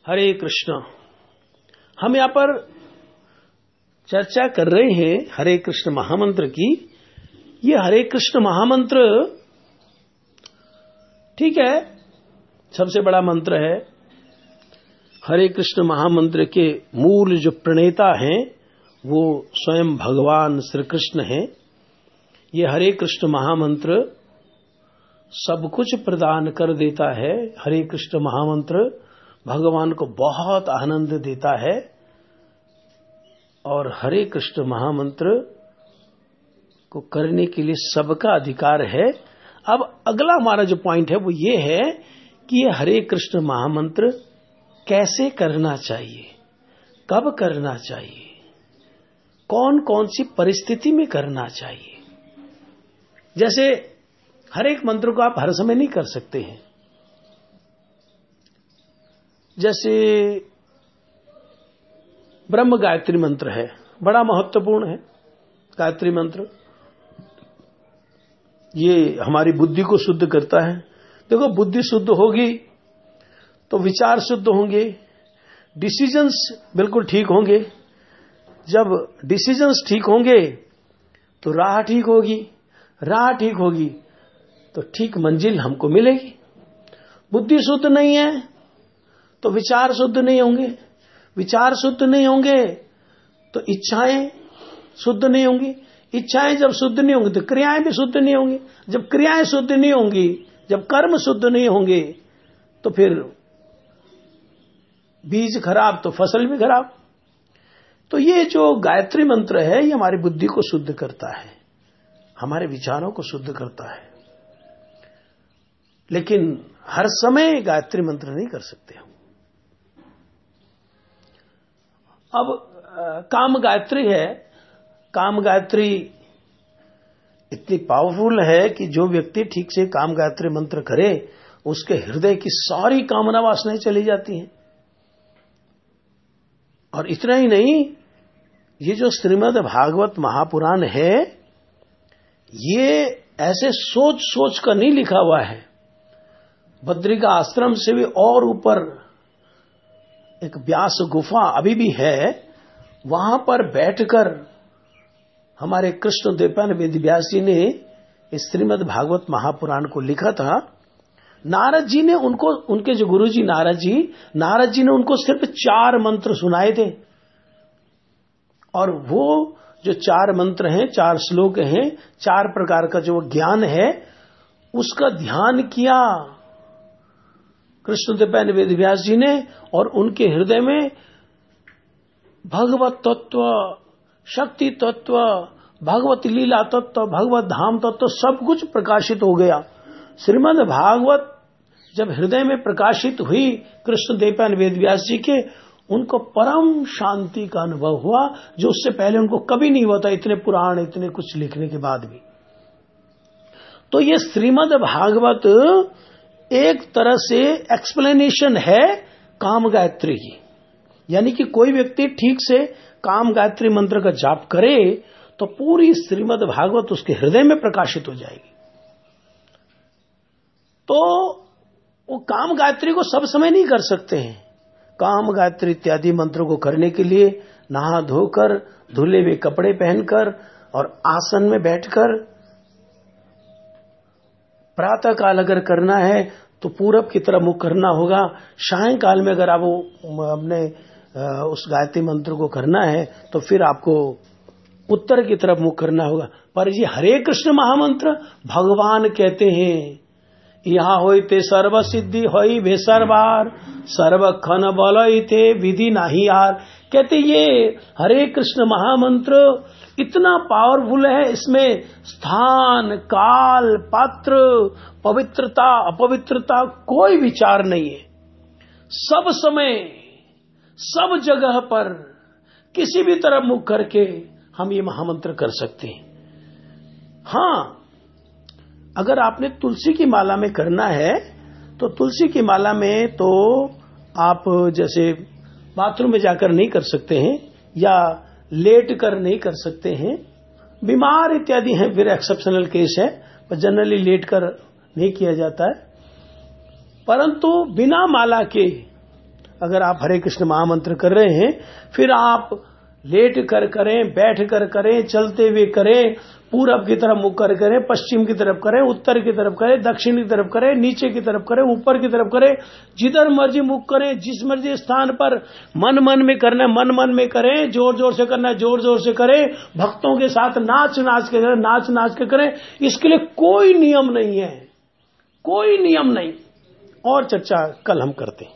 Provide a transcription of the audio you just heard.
हरे कृष्ण। हम यहां पर चर्चा कर रहे हैं हरे कृष्ण महामंत्र की। ये हरे कृष्ण महामंत्र ठीक है, सबसे बड़ा मंत्र है। हरे कृष्ण महामंत्र के मूल जो प्रणेता हैं वो स्वयं भगवान श्री कृष्ण हैं। ये हरे कृष्ण महामंत्र सब कुछ प्रदान कर देता है। हरे कृष्ण महामंत्र भगवान को बहुत आनंद देता है और हरे कृष्ण महामंत्र को करने के लिए सबका अधिकार है। अब अगला हमारा जो पॉइंट है वो ये है कि ये हरे कृष्ण महामंत्र कैसे करना चाहिए, कब करना चाहिए, कौन कौन सी परिस्थिति में करना चाहिए। जैसे हर एक मंत्र को आप हर समय नहीं कर सकते हैं। जैसे ब्रह्म गायत्री मंत्र है, बड़ा महत्वपूर्ण है गायत्री मंत्र। ये हमारी बुद्धि को शुद्ध करता है। देखो, बुद्धि शुद्ध होगी तो विचार शुद्ध होंगे, डिसीजंस बिल्कुल ठीक होंगे। जब डिसीजंस ठीक होंगे तो राह ठीक होगी, राह ठीक होगी तो ठीक मंजिल हमको मिलेगी। बुद्धि शुद्ध नहीं है तो विचार शुद्ध नहीं होंगे, विचार शुद्ध नहीं होंगे तो इच्छाएं शुद्ध नहीं होंगी, इच्छाएं जब शुद्ध नहीं होंगी तो क्रियाएं भी शुद्ध नहीं होंगी। जब क्रियाएं शुद्ध नहीं होंगी, जब कर्म शुद्ध नहीं होंगे तो फिर बीज खराब तो फसल भी खराब। तो ये जो गायत्री मंत्र है ये हमारी बुद्धि को शुद्ध करता है, हमारे विचारों को शुद्ध करता है। लेकिन हर समय गायत्री मंत्र नहीं कर सकते हम। अब काम गायत्री है। काम गायत्री इतनी पावरफुल है कि जो व्यक्ति ठीक से काम गायत्री मंत्र करे उसके हृदय की सारी कामना वासनाएं चली जाती हैं। और इतना ही नहीं, ये जो श्रीमद् भागवत महापुराण है ये ऐसे सोच सोच कर नहीं लिखा हुआ है। बद्रिका आश्रम से भी और ऊपर एक व्यास गुफा अभी भी है, वहां पर बैठकर हमारे कृष्ण द्वैपायन वेद व्यास जी ने इस श्रीमद् भागवत महापुराण को लिखा था। नारद जी ने उनको, उनके जो गुरु जी नारद जी ने उनको सिर्फ 4 मंत्र सुनाए थे। और वो जो 4 मंत्र हैं, 4 श्लोक हैं, 4 प्रकार का जो ज्ञान है उसका ध्यान किया कृष्ण द्वैपायन वेद व्यास जी ने। और उनके हृदय में भगवत तत्व, शक्ति तत्व, भगवत लीला तत्व, भगवत धाम तत्व सब कुछ प्रकाशित हो गया। श्रीमद् भागवत जब हृदय में प्रकाशित हुई कृष्ण द्वैपायन वेद व्यास जी के, उनको परम शांति का अनुभव हुआ जो उससे पहले उनको कभी नहीं हुआ था, इतने पुराण, इतने कुछ लिखने के बाद भी। तो ये श्रीमद् भागवत एक तरह से एक्सप्लेनेशन है काम गायत्री की। यानी कि कोई व्यक्ति ठीक से काम गायत्री मंत्र का जाप करे तो पूरी श्रीमद् भागवत उसके हृदय में प्रकाशित हो जाएगी। तो वो काम गायत्री को सब समय नहीं कर सकते हैं। काम गायत्री इत्यादि मंत्रों को करने के लिए नहा धोकर, धुले हुए कपड़े पहनकर और आसन में बैठकर, प्रातः काल अगर करना है तो पूरब की तरफ मुख करना होगा। सायंकाल में अगर आप अपने उस गायत्री मंत्र को करना है तो फिर आपको उत्तर की तरफ मुख करना होगा। पर ये हरे कृष्ण महामंत्र भगवान कहते हैं, यहाँ होते सर्व सिद्धि होई भेसरबार, सर्व खन बलते विधि नाही यार। कहते ये हरे कृष्ण महामंत्र इतना पावरफुल है, इसमें स्थान, काल, पात्र, पवित्रता, अपवित्रता कोई विचार नहीं है। सब समय, सब जगह पर, किसी भी तरफ मुख करके हम ये महामंत्र कर सकते हैं। हाँ, अगर आपने तुलसी की माला में करना है तो तुलसी की माला में तो आप जैसे बाथरूम में जाकर नहीं कर सकते हैं या लेट कर नहीं कर सकते हैं। बीमार इत्यादि हैं फिर एक्सेप्शनल केस है, पर जनरली लेट कर नहीं किया जाता है। परंतु बिना माला के अगर आप हरे कृष्ण महामंत्र कर रहे हैं, फिर आप लेट कर करें, बैठ कर करें, चलते हुए करें, पूरब की तरफ मुख कर करें, पश्चिम की तरफ करें, उत्तर की तरफ करें, दक्षिण की तरफ करें, नीचे की तरफ करें, ऊपर की तरफ करें, जिधर मर्जी मुख करें, जिस मर्जी स्थान पर मन मन में करना है मन मन में करें, जोर जोर से करना है जोर जोर से करें, भक्तों के साथ नाच नाच के करें, नाच नाच के करें। इसके लिए कोई नियम नहीं है, कोई नियम नहीं। और चर्चा कल हम करते हैं।